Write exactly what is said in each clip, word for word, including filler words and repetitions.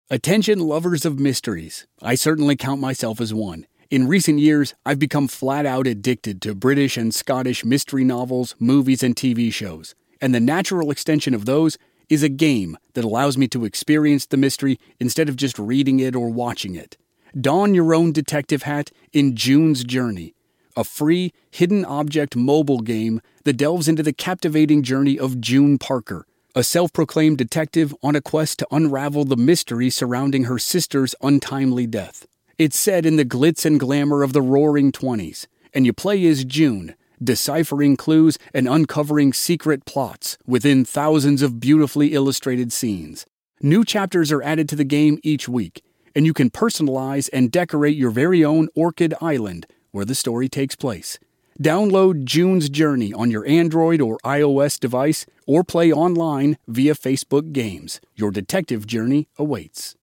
Attention lovers of mysteries. I certainly count myself as one. In recent years, I've become flat out addicted to British and Scottish mystery novels, movies, and T V shows. And the natural extension of those is a game that allows me to experience the mystery instead of just reading it or watching it. Don your own detective hat in June's Journey, a free, hidden object mobile game that delves into the captivating journey of June Parker, a self-proclaimed detective on a quest to unravel the mystery surrounding her sister's untimely death. It's set in the glitz and glamour of the Roaring Twenties, and you play as June, deciphering clues and uncovering secret plots within thousands of beautifully illustrated scenes. New chapters are added to the game each week, and you can personalize and decorate your very own Orchid Island, where the story takes place. Download June's Journey on your Android or iOS device, or play online via Facebook Games. Your detective journey awaits.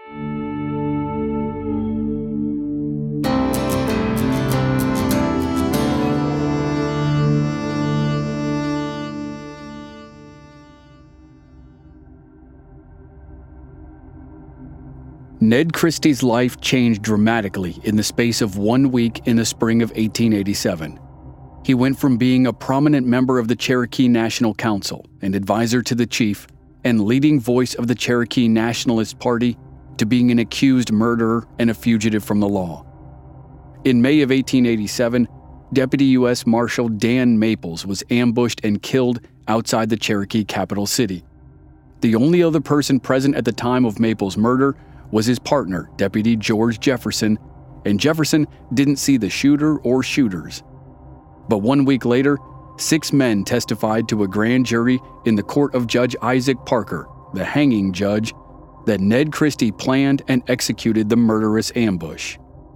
Ned Christie's life changed dramatically in the space of one week in the spring of eighteen eighty-seven. He went from being a prominent member of the Cherokee National Council, an advisor to the chief, and leading voice of the Cherokee Nationalist Party, to being an accused murderer and a fugitive from the law. In May of eighteen eighty-seven, Deputy U S Marshal Dan Maples was ambushed and killed outside the Cherokee capital city. The only other person present at the time of Maples' murder was his partner, Deputy George Jefferson, and Jefferson didn't see the shooter or shooters. But one week later, six men testified to a grand jury in the court of Judge Isaac Parker, the hanging judge, that Ned Christie planned and executed the murderous ambush.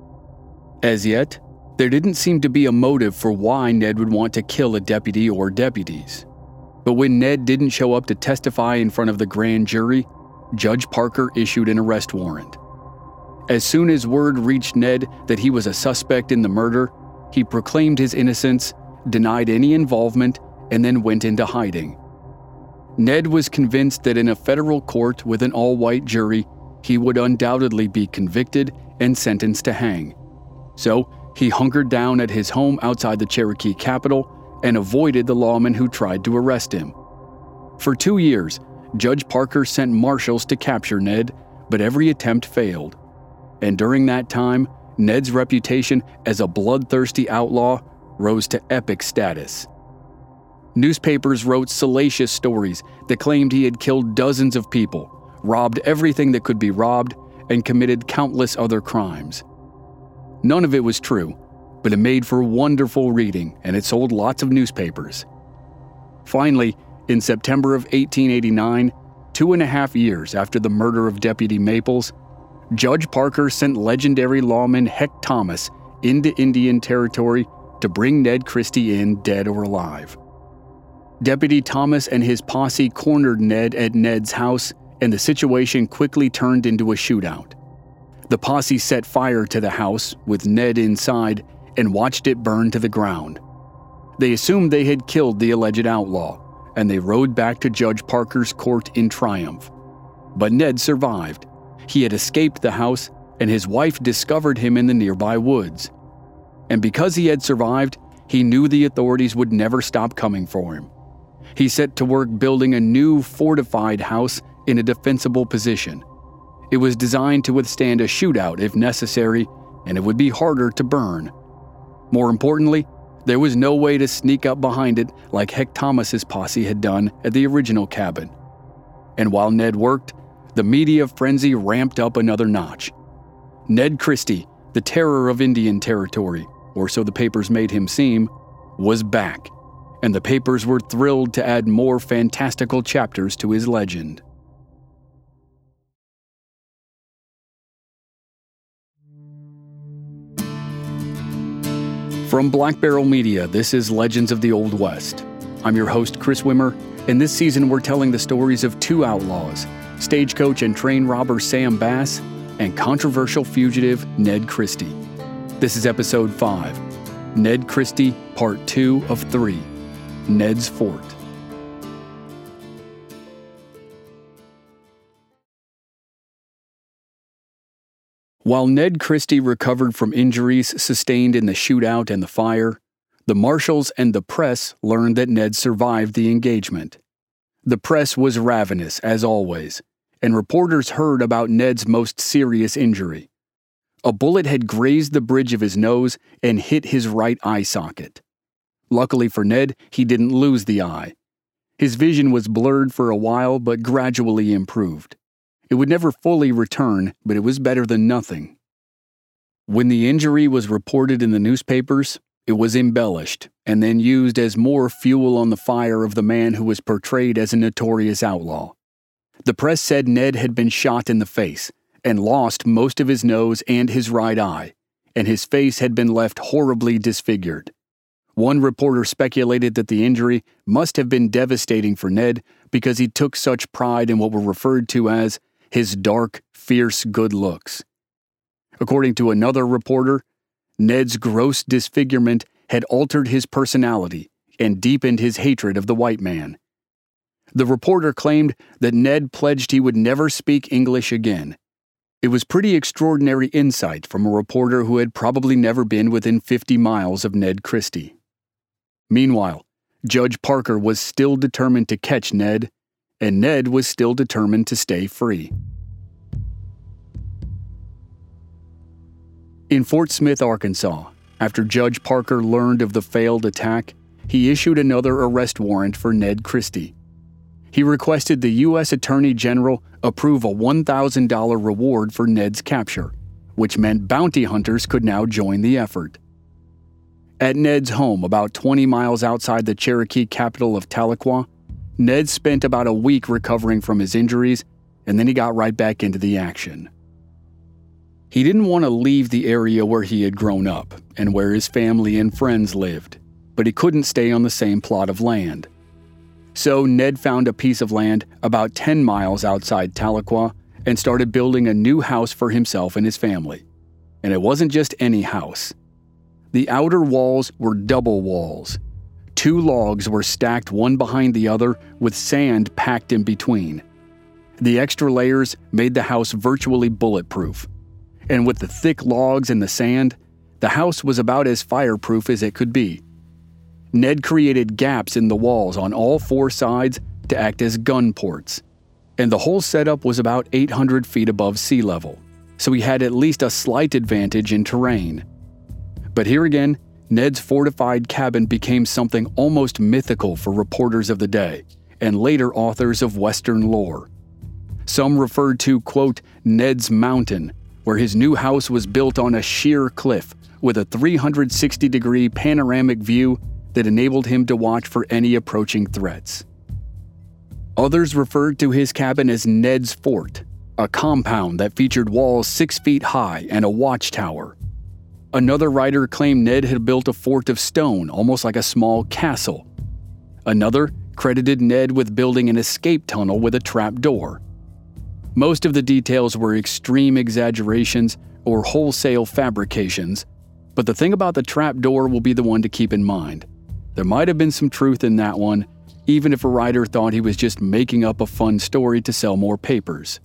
As yet, there didn't seem to be a motive for why Ned would want to kill a deputy or deputies. But when Ned didn't show up to testify in front of the grand jury, Judge Parker issued an arrest warrant. As soon as word reached Ned that he was a suspect in the murder, he proclaimed his innocence, denied any involvement, and then went into hiding. Ned was convinced that in a federal court with an all-white jury, he would undoubtedly be convicted and sentenced to hang. So, he hunkered down at his home outside the Cherokee capital and avoided the lawmen who tried to arrest him. For two years, Judge Parker sent marshals to capture Ned, but every attempt failed. And during that time, Ned's reputation as a bloodthirsty outlaw rose to epic status. Newspapers wrote salacious stories that claimed he had killed dozens of people, robbed everything that could be robbed, and committed countless other crimes. None of it was true, but it made for wonderful reading, and it sold lots of newspapers. Finally, in September of eighteen eighty-nine, two and a half years after the murder of Deputy Maples, Judge Parker sent legendary lawman Heck Thomas into Indian Territory to bring Ned Christie in dead or alive. Deputy Thomas and his posse cornered Ned at Ned's house, and the situation quickly turned into a shootout. The posse set fire to the house, with Ned inside, and watched it burn to the ground. They assumed they had killed the alleged outlaw, and they rode back to Judge Parker's court in triumph. But Ned survived. He had escaped the house, and his wife discovered him in the nearby woods. And because he had survived, he knew the authorities would never stop coming for him. He set to work building a new fortified house in a defensible position. It was designed to withstand a shootout if necessary, and it would be harder to burn. More importantly, there was no way to sneak up behind it like Heck Thomas's posse had done at the original cabin. And while Ned worked, the media frenzy ramped up another notch. Ned Christie, the terror of Indian Territory, or so the papers made him seem, was back, and the papers were thrilled to add more fantastical chapters to his legend. From Black Barrel Media, this is Legends of the Old West. I'm your host, Chris Wimmer, and this season we're telling the stories of two outlaws, stagecoach and train robber Sam Bass, and controversial fugitive Ned Christie. This is episode five, Ned Christie, part two of three, Ned's Fort. While Ned Christie recovered from injuries sustained in the shootout and the fire, the marshals and the press learned that Ned survived the engagement. The press was ravenous, as always, and reporters heard about Ned's most serious injury. A bullet had grazed the bridge of his nose and hit his right eye socket. Luckily for Ned, he didn't lose the eye. His vision was blurred for a while, but gradually improved. It would never fully return, but it was better than nothing. When the injury was reported in the newspapers, it was embellished and then used as more fuel on the fire of the man who was portrayed as a notorious outlaw. The press said Ned had been shot in the face and lost most of his nose and his right eye, and his face had been left horribly disfigured. One reporter speculated that the injury must have been devastating for Ned because he took such pride in what were referred to as his dark, fierce good looks. According to another reporter, Ned's gross disfigurement had altered his personality and deepened his hatred of the white man. The reporter claimed that Ned pledged he would never speak English again. It was pretty extraordinary insight from a reporter who had probably never been within fifty miles of Ned Christie. Meanwhile, Judge Parker was still determined to catch Ned, and Ned was still determined to stay free. In Fort Smith, Arkansas, after Judge Parker learned of the failed attack, he issued another arrest warrant for Ned Christie. He requested the U S Attorney General approve a one thousand dollars reward for Ned's capture, which meant bounty hunters could now join the effort. At Ned's home, about twenty miles outside the Cherokee capital of Tahlequah, Ned spent about a week recovering from his injuries, and then he got right back into the action. He didn't want to leave the area where he had grown up and where his family and friends lived, but he couldn't stay on the same plot of land. So Ned found a piece of land about ten miles outside Tahlequah and started building a new house for himself and his family. And it wasn't just any house. The outer walls were double walls. Two logs were stacked one behind the other with sand packed in between. The extra layers made the house virtually bulletproof. And with the thick logs and the sand, the house was about as fireproof as it could be. Ned created gaps in the walls on all four sides to act as gun ports, and the whole setup was about eight hundred feet above sea level, so he had at least a slight advantage in terrain. But here again, Ned's fortified cabin became something almost mythical for reporters of the day, and later authors of Western lore. Some referred to, quote, Ned's Mountain, where his new house was built on a sheer cliff with a three hundred sixty degree panoramic view that enabled him to watch for any approaching threats. Others referred to his cabin as Ned's Fort, a compound that featured walls six feet high and a watchtower. Another writer claimed Ned had built a fort of stone, almost like a small castle. Another credited Ned with building an escape tunnel with a trap door. Most of the details were extreme exaggerations or wholesale fabrications, but the thing about the trap door will be the one to keep in mind. There might have been some truth in that one, even if a writer thought he was just making up a fun story to sell more papers.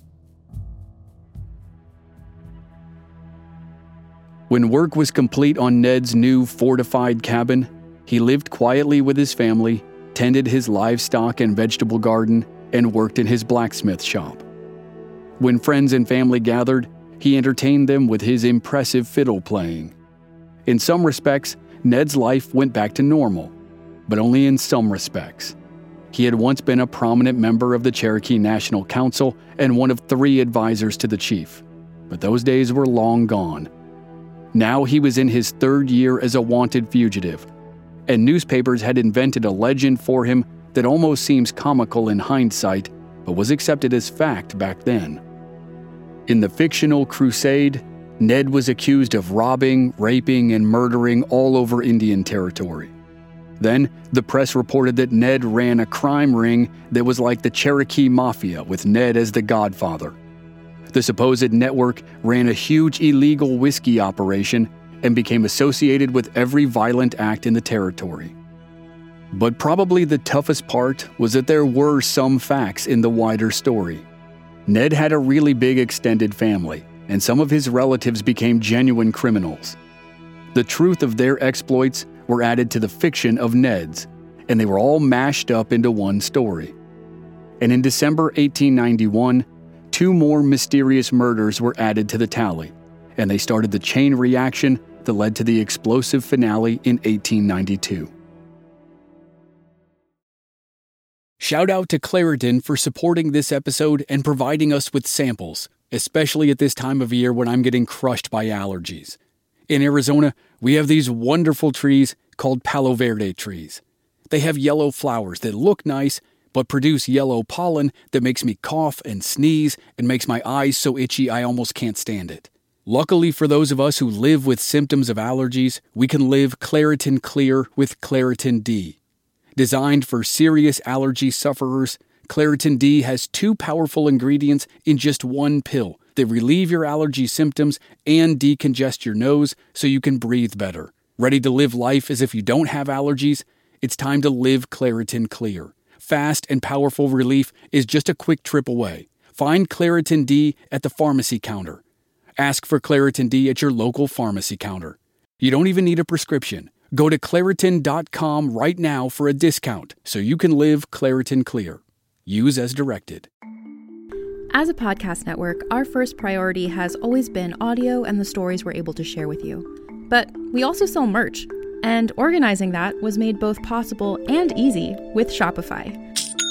When work was complete on Ned's new fortified cabin, he lived quietly with his family, tended his livestock and vegetable garden, and worked in his blacksmith shop. When friends and family gathered, he entertained them with his impressive fiddle playing. In some respects, Ned's life went back to normal, but only in some respects. He had once been a prominent member of the Cherokee National Council and one of three advisors to the chief, but those days were long gone. Now he was in his third year as a wanted fugitive, and newspapers had invented a legend for him that almost seems comical in hindsight, but was accepted as fact back then. In the fictional crusade, Ned was accused of robbing, raping, and murdering all over Indian Territory. Then, the press reported that Ned ran a crime ring that was like the Cherokee Mafia, with Ned as the godfather. The supposed network ran a huge illegal whiskey operation and became associated with every violent act in the territory. But probably the toughest part was that there were some facts in the wider story. Ned had a really big extended family, and some of his relatives became genuine criminals. The truth of their exploits were added to the fiction of Ned's, and they were all mashed up into one story. And in December eighteen ninety-one, two more mysterious murders were added to the tally, and they started the chain reaction that led to the explosive finale in eighteen ninety-two. Shout out to Claritin for supporting this episode and providing us with samples, especially at this time of year when I'm getting crushed by allergies. In Arizona, we have these wonderful trees called Palo Verde trees. They have yellow flowers that look nice, but produce yellow pollen that makes me cough and sneeze and makes my eyes so itchy I almost can't stand it. Luckily for those of us who live with symptoms of allergies, we can live Claritin Clear with Claritin D. Designed for serious allergy sufferers, Claritin D has two powerful ingredients in just one pill that relieve your allergy symptoms and decongest your nose so you can breathe better. Ready to live life as if you don't have allergies? It's time to live Claritin Clear. Fast and powerful relief is just a quick trip away. Find Claritin D at the pharmacy counter. Ask for Claritin D at your local pharmacy counter. You don't even need a prescription. Go to Claritin dot com right now for a discount so you can live Claritin Clear. Use as directed. As a podcast network, our first priority has always been audio and the stories we're able to share with you. But we also sell merch, and organizing that was made both possible and easy with Shopify.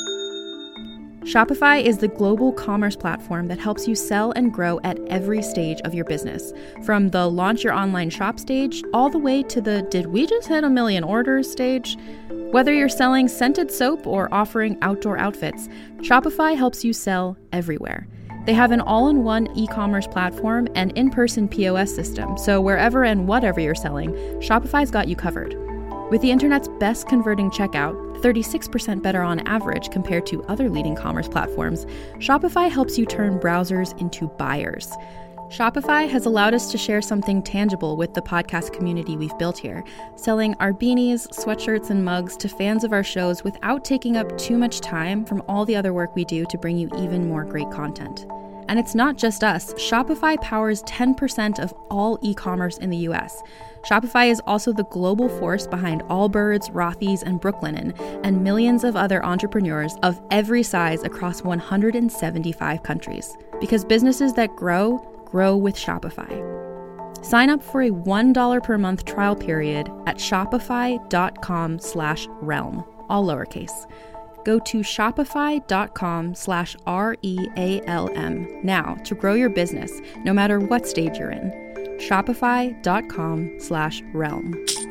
Shopify is the global commerce platform that helps you sell and grow at every stage of your business, from the launch your online shop stage all the way to the did we just hit a million orders stage. Whether you're selling scented soap or offering outdoor outfits, Shopify helps you sell everywhere. They have an all-in-one e-commerce platform and in-person P O S system, so wherever and whatever you're selling, Shopify's got you covered. With the internet's best converting checkout, thirty-six percent better on average compared to other leading commerce platforms, Shopify helps you turn browsers into buyers. Shopify has allowed us to share something tangible with the podcast community we've built here, selling our beanies, sweatshirts, and mugs to fans of our shows without taking up too much time from all the other work we do to bring you even more great content. And it's not just us. Shopify powers ten percent of all e-commerce in the U S. Shopify is also the global force behind Allbirds, Rothy's, and Brooklinen, and millions of other entrepreneurs of every size across one hundred seventy-five countries. Because businesses that grow, grow with Shopify. Sign up for a one dollar per month trial period at shopify.com slash realm, all lowercase. Go to shopify.com slash R-E-A-L-M now to grow your business, no matter what stage you're in. Shopify.com slash realm.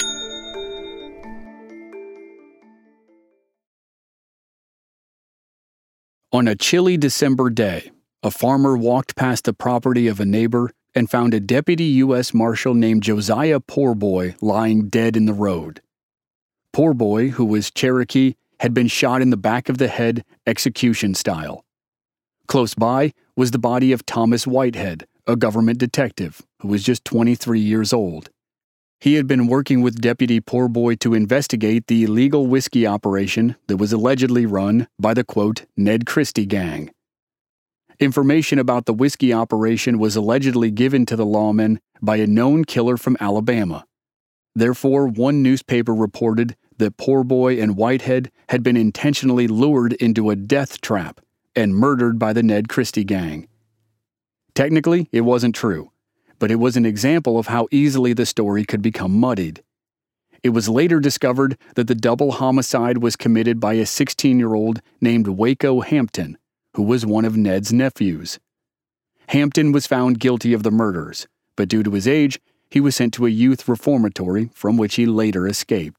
On a chilly December day, a farmer walked past the property of a neighbor and found a deputy U S Marshal named Josiah Poorboy lying dead in the road. Poorboy, who was Cherokee, had been shot in the back of the head, execution style. Close by was the body of Thomas Whitehead, a government detective who was just twenty-three years old. He had been working with Deputy Poorboy to investigate the illegal whiskey operation that was allegedly run by the, quote, Ned Christie gang. Information about the whiskey operation was allegedly given to the lawmen by a known killer from Alabama. Therefore, one newspaper reported that Poorboy and Whitehead had been intentionally lured into a death trap and murdered by the Ned Christie gang. Technically, it wasn't true, but it was an example of how easily the story could become muddied. It was later discovered that the double homicide was committed by a sixteen-year-old named Waco Hampton, who was one of Ned's nephews. Hampton was found guilty of the murders, but due to his age, he was sent to a youth reformatory from which he later escaped.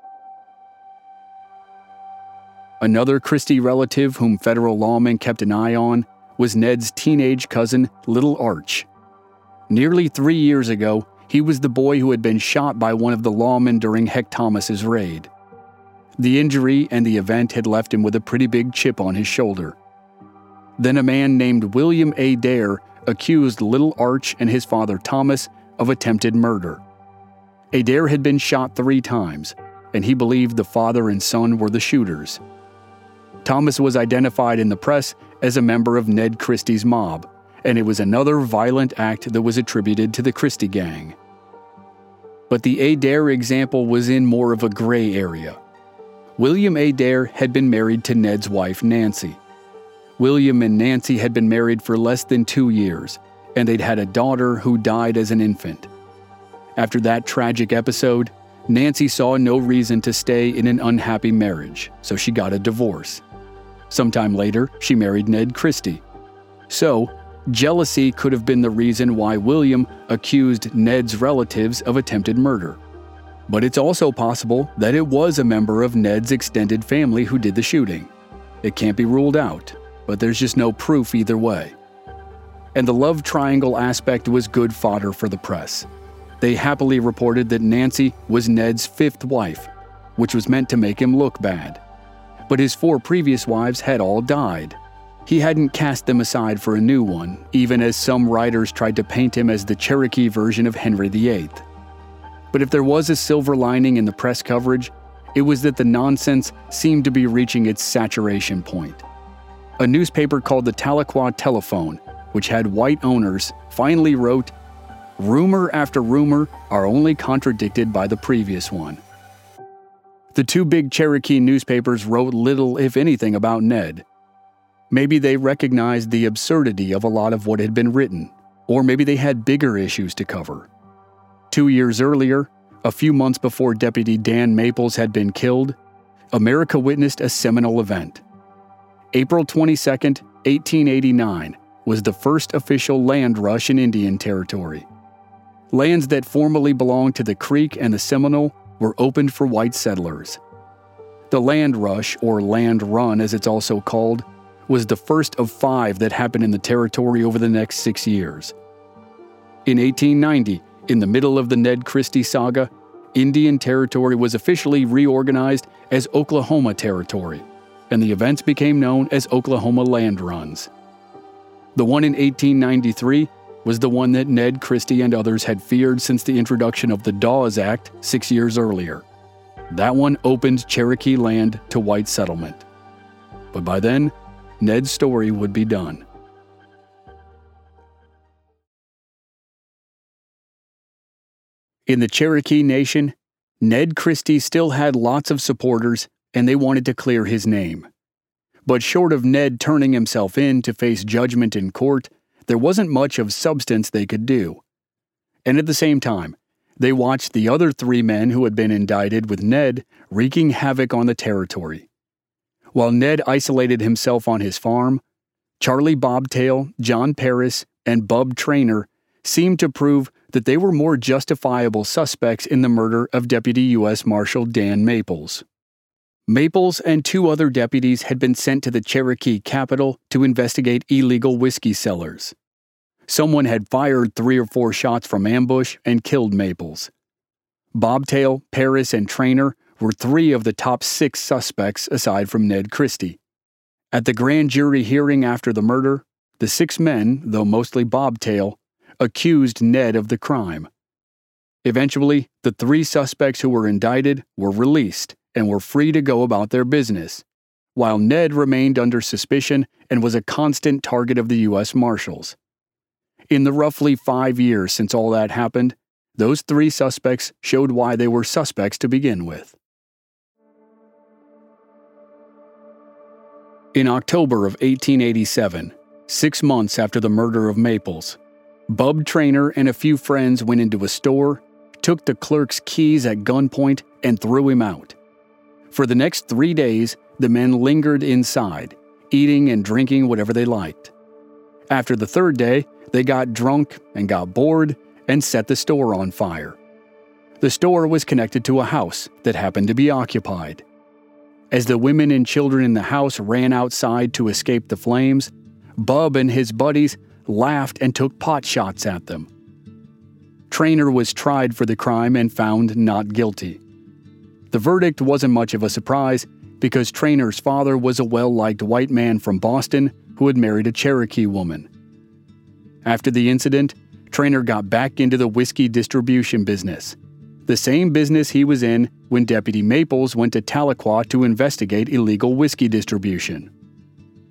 Another Christie relative whom federal lawmen kept an eye on was Ned's teenage cousin, Little Arch. Nearly three years ago, he was the boy who had been shot by one of the lawmen during Heck Thomas's raid. The injury and the event had left him with a pretty big chip on his shoulder. Then a man named William Adair accused Little Arch and his father Thomas of attempted murder. Adair had been shot three times, and he believed the father and son were the shooters. Thomas was identified in the press as a member of Ned Christie's mob, and it was another violent act that was attributed to the Christie gang. But the Adair example was in more of a gray area. William Adair had been married to Ned's wife, Nancy. William and Nancy had been married for less than two years, and they'd had a daughter who died as an infant. After that tragic episode, Nancy saw no reason to stay in an unhappy marriage, so she got a divorce. Sometime later, she married Ned Christie. So, jealousy could have been the reason why William accused Ned's relatives of attempted murder. But it's also possible that it was a member of Ned's extended family who did the shooting. It can't be ruled out, but there's just no proof either way. And the love triangle aspect was good fodder for the press. They happily reported that Nancy was Ned's fifth wife, which was meant to make him look bad. But his four previous wives had all died. He hadn't cast them aside for a new one, even as some writers tried to paint him as the Cherokee version of Henry the Eighth. But if there was a silver lining in the press coverage, it was that the nonsense seemed to be reaching its saturation point. A newspaper called the Tahlequah Telephone, which had white owners, finally wrote, "Rumor after rumor are only contradicted by the previous one." The two big Cherokee newspapers wrote little, if anything, about Ned. Maybe they recognized the absurdity of a lot of what had been written, or maybe they had bigger issues to cover. Two years earlier, a few months before Deputy Dan Maples had been killed, America witnessed a seminal event. April twenty-second, eighteen eighty-nine, was the first official land rush in Indian Territory. Lands that formerly belonged to the Creek and the Seminole were opened for white settlers. The land rush, or land run as it's also called, was the first of five that happened in the territory over the next six years. In eighteen ninety, in the middle of the Ned Christie saga, Indian Territory was officially reorganized as Oklahoma Territory, and the events became known as Oklahoma Land Runs. The one in eighteen ninety-three was the one that Ned Christie and others had feared since the introduction of the Dawes Act six years earlier. That one opened Cherokee land to white settlement. But by then, Ned's story would be done. In the Cherokee Nation, Ned Christie still had lots of supporters, and they wanted to clear his name. But short of Ned turning himself in to face judgment in court, there wasn't much of substance they could do. And at the same time, they watched the other three men who had been indicted with Ned wreaking havoc on the territory. While Ned isolated himself on his farm, Charlie Bobtail, John Paris, and Bub Traynor seemed to prove that they were more justifiable suspects in the murder of Deputy U S Marshal Dan Maples. Maples and two other deputies had been sent to the Cherokee capital to investigate illegal whiskey cellars. Someone had fired three or four shots from ambush and killed Maples. Bobtail, Paris, and Traynor were three of the top six suspects aside from Ned Christie. At the grand jury hearing after the murder, the six men, though mostly Bobtail, accused Ned of the crime. Eventually, the three suspects who were indicted were released and were free to go about their business, while Ned remained under suspicion and was a constant target of the U S Marshals. In the roughly five years since all that happened, those three suspects showed why they were suspects to begin with. In October of eighteen eighty-seven, six months after the murder of Maples, Bub Traynor and a few friends went into a store, took the clerk's keys at gunpoint, and threw him out. For the next three days, the men lingered inside, eating and drinking whatever they liked. After the third day, they got drunk and got bored and set the store on fire. The store was connected to a house that happened to be occupied. As the women and children in the house ran outside to escape the flames, Bub and his buddies laughed and took pot shots at them. Traynor was tried for the crime and found not guilty. The verdict wasn't much of a surprise because Traynor's father was a well-liked white man from Boston who had married a Cherokee woman. After the incident, Traynor got back into the whiskey distribution business, the same business he was in when Deputy Maples went to Tahlequah to investigate illegal whiskey distribution.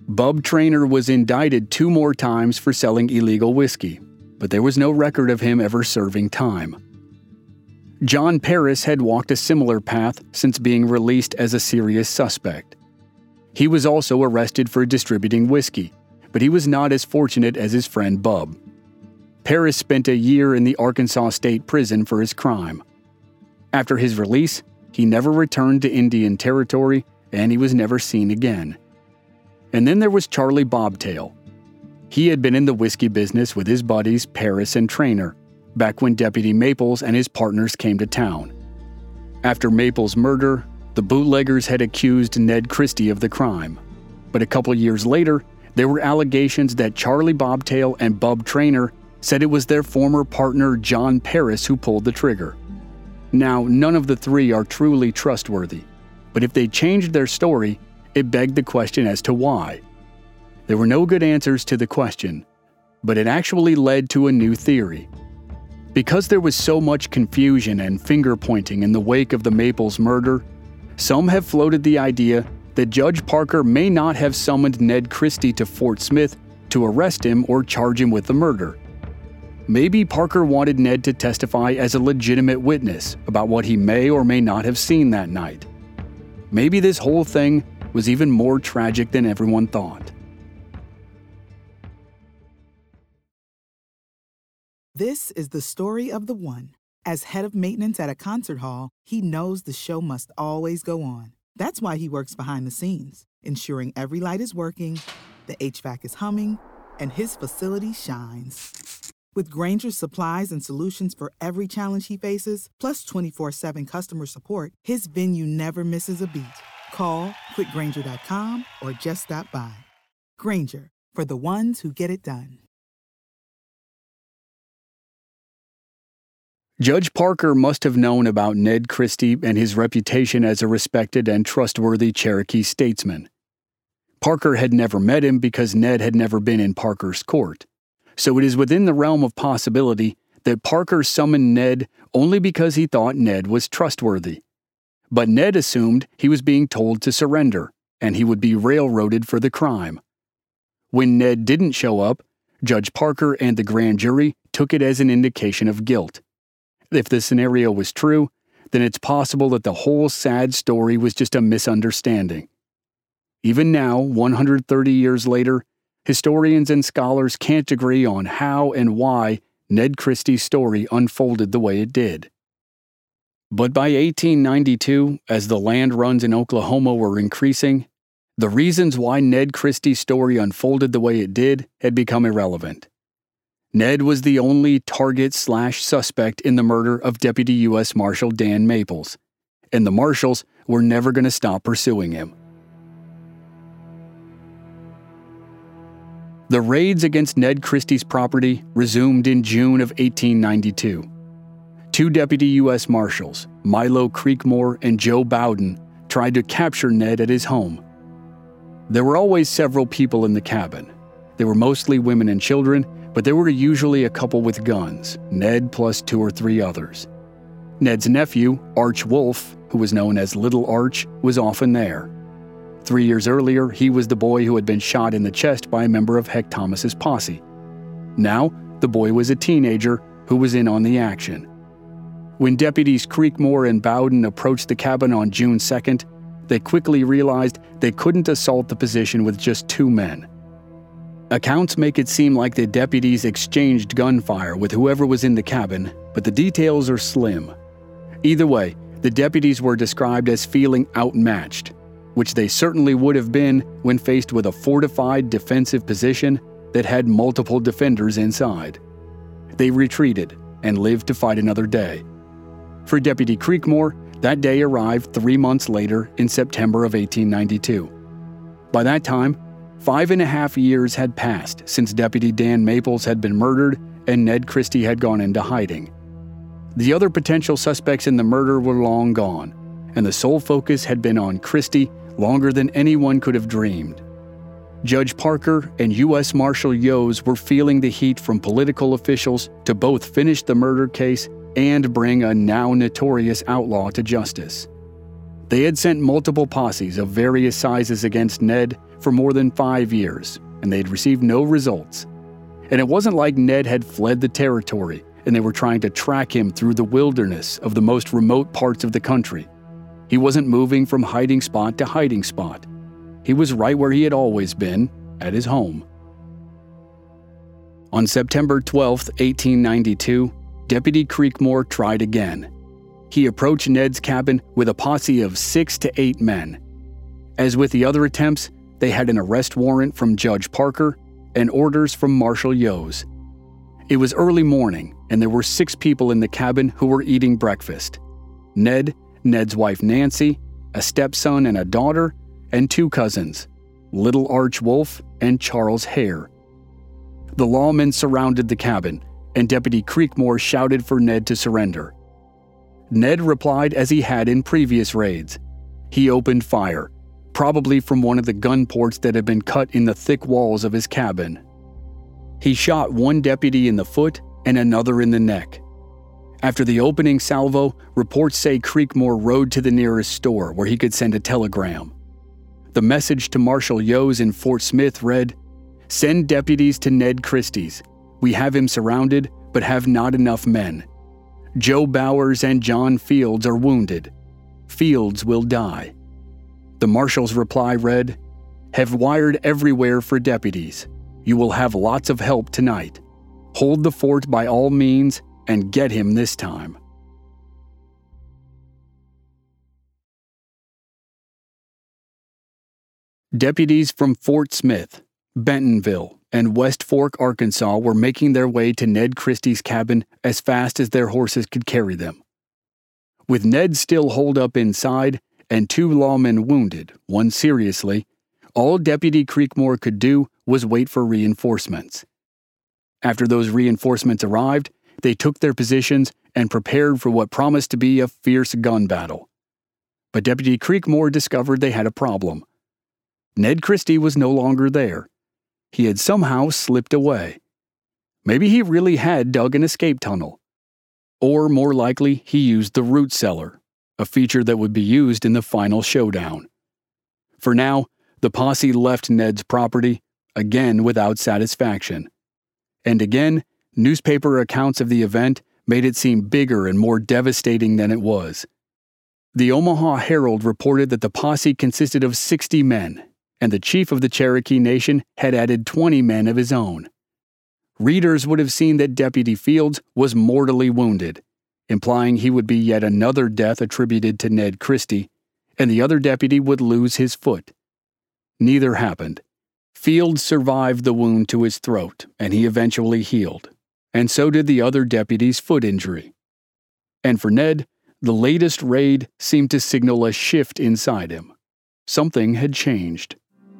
Bub Traynor was indicted two more times for selling illegal whiskey, but there was no record of him ever serving time. John Paris had walked a similar path since being released as a serious suspect. He was also arrested for distributing whiskey, but he was not as fortunate as his friend Bub. Paris spent a year in the Arkansas State Prison for his crime. After his release, he never returned to Indian Territory, and he was never seen again. And then there was Charlie Bobtail. He had been in the whiskey business with his buddies Paris and Traynor, back when Deputy Maples and his partners came to town. After Maples' murder, the bootleggers had accused Ned Christie of the crime. But a couple years later, there were allegations that Charlie Bobtail and Bub Traynor said it was their former partner John Paris who pulled the trigger. Now, none of the three are truly trustworthy, but if they changed their story, it begged the question as to why. There were no good answers to the question, but it actually led to a new theory. Because there was so much confusion and finger-pointing in the wake of the Maples murder, some have floated the idea that Judge Parker may not have summoned Ned Christie to Fort Smith to arrest him or charge him with the murder. Maybe Parker wanted Ned to testify as a legitimate witness about what he may or may not have seen that night. Maybe this whole thing was even more tragic than everyone thought. This is the story of the one. As head of maintenance at a concert hall, he knows the show must always go on. That's why he works behind the scenes, ensuring every light is working, the H V A C is humming, and his facility shines. With Grainger's supplies and solutions for every challenge he faces, plus twenty-four seven customer support, his venue never misses a beat. Call quick grainger dot com or just stop by. Grainger, for the ones who get it done. Judge Parker must have known about Ned Christie and his reputation as a respected and trustworthy Cherokee statesman. Parker had never met him because Ned had never been in Parker's court, so it is within the realm of possibility that Parker summoned Ned only because he thought Ned was trustworthy. But Ned assumed he was being told to surrender, and he would be railroaded for the crime. When Ned didn't show up, Judge Parker and the grand jury took it as an indication of guilt. If the scenario was true, then it's possible that the whole sad story was just a misunderstanding. Even now, one hundred thirty years later, historians and scholars can't agree on how and why Ned Christie's story unfolded the way it did. But by eighteen ninety-two, as the land runs in Oklahoma were increasing, the reasons why Ned Christie's story unfolded the way it did had become irrelevant. Ned was the only target slash suspect in the murder of Deputy U S Marshal Dan Maples, and the Marshals were never going to stop pursuing him. The raids against Ned Christie's property resumed in June of eighteen ninety-two. Two Deputy U S Marshals, Milo Creekmore and Joe Bowden, tried to capture Ned at his home. There were always several people in the cabin. They were mostly women and children, but there were usually a couple with guns, Ned plus two or three others. Ned's nephew, Arch Wolf, who was known as Little Arch, was often there. Three years earlier, he was the boy who had been shot in the chest by a member of Heck Thomas's posse. Now, the boy was a teenager who was in on the action. When deputies Creekmore and Bowden approached the cabin on June second, they quickly realized they couldn't assault the position with just two men. Accounts make it seem like the deputies exchanged gunfire with whoever was in the cabin, but the details are slim. Either way, the deputies were described as feeling outmatched, which they certainly would have been when faced with a fortified defensive position that had multiple defenders inside. They retreated and lived to fight another day. For Deputy Creekmore, that day arrived three months later in September of eighteen ninety-two. By that time, Five and a half years had passed since Deputy Dan Maples had been murdered and Ned Christie had gone into hiding. The other potential suspects in the murder were long gone, and the sole focus had been on Christie longer than anyone could have dreamed. Judge Parker and U S Marshal Yose were feeling the heat from political officials to both finish the murder case and bring a now notorious outlaw to justice. They had sent multiple posses of various sizes against Ned for more than five years, and they'd received no results. And it wasn't like Ned had fled the territory and they were trying to track him through the wilderness of the most remote parts of the country. He wasn't moving from hiding spot to hiding spot. He was right where he had always been, at his home. On September twelfth, eighteen ninety-two, Deputy Creekmore tried again. He approached Ned's cabin with a posse of six to eight men. As with the other attempts, they had an arrest warrant from Judge Parker and orders from Marshal Yose. It was early morning, and there were six people in the cabin who were eating breakfast. Ned, Ned's wife Nancy, a stepson and a daughter, and two cousins, Little Arch Wolf and Charles Hare. The lawmen surrounded the cabin, and Deputy Creekmore shouted for Ned to surrender. Ned replied as he had in previous raids. He opened fire, probably from one of the gun ports that had been cut in the thick walls of his cabin. He shot one deputy in the foot and another in the neck. After the opening salvo, reports say Creekmore rode to the nearest store where he could send a telegram. The message to Marshal Yose in Fort Smith read, "Send deputies to Ned Christie's. We have him surrounded, but have not enough men. Joe Bowers and John Fields are wounded. Fields will die." The marshal's reply read, "Have wired everywhere for deputies. You will have lots of help tonight. Hold the fort by all means and get him this time." Deputies from Fort Smith, Bentonville, and West Fork, Arkansas were making their way to Ned Christie's cabin as fast as their horses could carry them. With Ned still holed up inside and two lawmen wounded, one seriously, all Deputy Creekmore could do was wait for reinforcements. After those reinforcements arrived, they took their positions and prepared for what promised to be a fierce gun battle. But Deputy Creekmore discovered they had a problem. Ned Christie was no longer there. He had somehow slipped away. Maybe he really had dug an escape tunnel. Or more likely, he used the root cellar, a feature that would be used in the final showdown. For now, the posse left Ned's property, again without satisfaction. And again, newspaper accounts of the event made it seem bigger and more devastating than it was. The Omaha Herald reported that the posse consisted of sixty men, and the chief of the Cherokee Nation had added twenty men of his own. Readers would have seen that Deputy Fields was mortally wounded, implying he would be yet another death attributed to Ned Christie, and the other deputy would lose his foot. Neither happened. Fields survived the wound to his throat, and he eventually healed, and so did the other deputy's foot injury. And for Ned, the latest raid seemed to signal a shift inside him. Something had changed.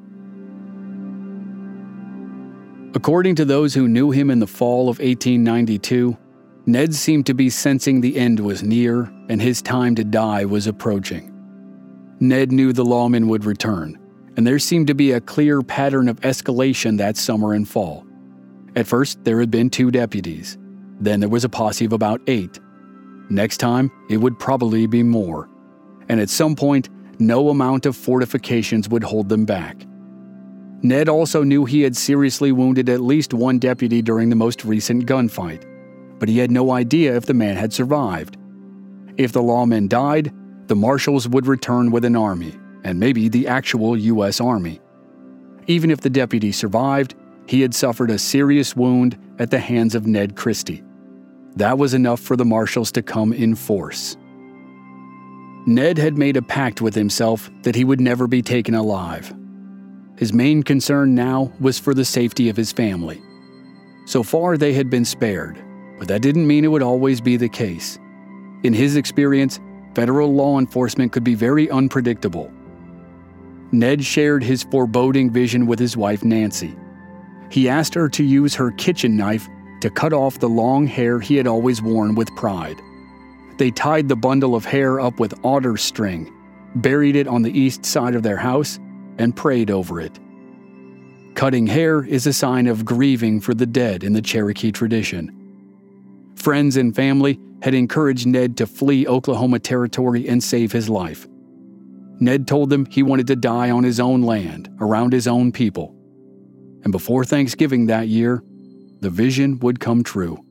According to those who knew him in the fall of eighteen ninety-two, Ned seemed to be sensing the end was near and his time to die was approaching. Ned knew the lawmen would return, and there seemed to be a clear pattern of escalation that summer and fall. At first, there had been two deputies. Then there was a posse of about eight. Next time, it would probably be more. And at some point, no amount of fortifications would hold them back. Ned also knew he had seriously wounded at least one deputy during the most recent gunfight, but he had no idea if the man had survived. If the lawmen died, the marshals would return with an army, and maybe the actual U S Army. Even if the deputy survived, he had suffered a serious wound at the hands of Ned Christie. That was enough for the marshals to come in force. Ned had made a pact with himself that he would never be taken alive. His main concern now was for the safety of his family. So far, they had been spared, but that didn't mean it would always be the case. In his experience, federal law enforcement could be very unpredictable. Ned shared his foreboding vision with his wife Nancy. He asked her to use her kitchen knife to cut off the long hair he had always worn with pride. They tied the bundle of hair up with otter string, buried it on the east side of their house, and prayed over it. Cutting hair is a sign of grieving for the dead in the Cherokee tradition. Friends and family had encouraged Ned to flee Oklahoma Territory and save his life. Ned told them he wanted to die on his own land, around his own people. And before Thanksgiving that year, the vision would come true.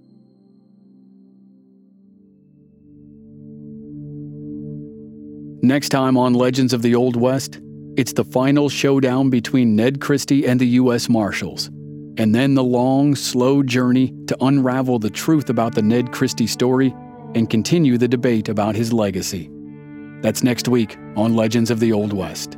Next time on Legends of the Old West, it's the final showdown between Ned Christie and the U S Marshals, and then the long, slow journey to unravel the truth about the Ned Christie story and continue the debate about his legacy. That's next week on Legends of the Old West.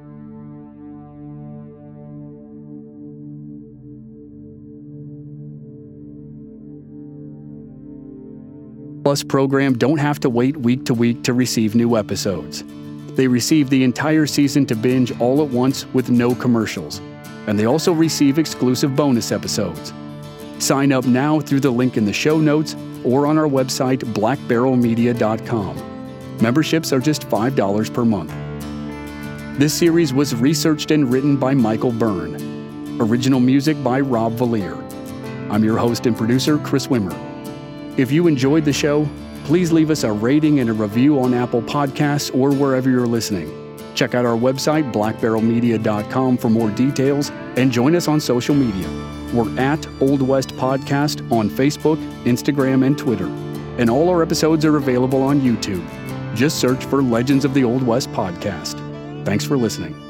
Plus program don't have to wait week to week to receive new episodes. They receive the entire season to binge all at once with no commercials, and they also receive exclusive bonus episodes. Sign up now through the link in the show notes or on our website black barrel media dot com. Memberships are just five dollars per month. This series was researched and written by Michael Byrne. Original music by Rob Valier. I'm your host and producer, Chris Wimmer. If you enjoyed the show, please leave us a rating and a review on Apple Podcasts or wherever you're listening. Check out our website, black barrel media dot com, for more details, and join us on social media. We're at Old West Podcast on Facebook, Instagram, and Twitter. And all our episodes are available on YouTube. Just search for Legends of the Old West Podcast. Thanks for listening.